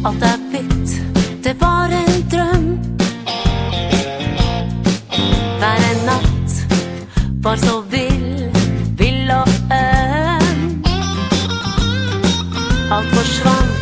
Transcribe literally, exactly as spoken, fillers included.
Alt er hvitt, det var en drøm. Hver en natt var så vill, vill og øm. Alt forsvant